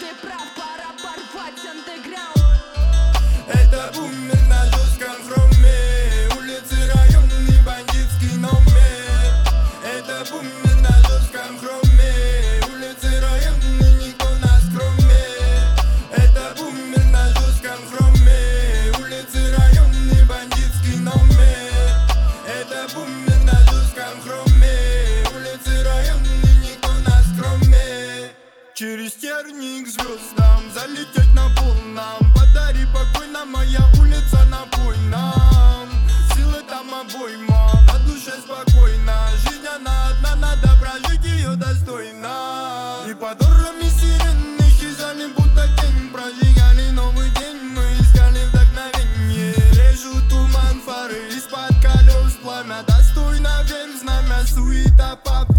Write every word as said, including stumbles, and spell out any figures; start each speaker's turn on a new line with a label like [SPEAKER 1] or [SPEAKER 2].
[SPEAKER 1] лишили прав, пора порвать андеграунд.
[SPEAKER 2] Это бумер на жестком хроме, улицы районный бандитский номер. Это бумер на жестком хроме, улицы районный никто нас кроме. Это бумер на жестком хроме, улицы районный бандитский номер. Это бумер на жестком хроме, улицы районный никто нас кроме. Через терник к звездам залететь на полном. Подари покой, на моя улица напой нам. Силы там обойма, на душе спокойно. Жизнь она одна, надо прожить ее достойно. И под орами сирен исчезали будто тень. Прожигали новый день, мы искали вдохновение. Режут туман фары, из-под колес пламя. Достойно вверх знамя, суета по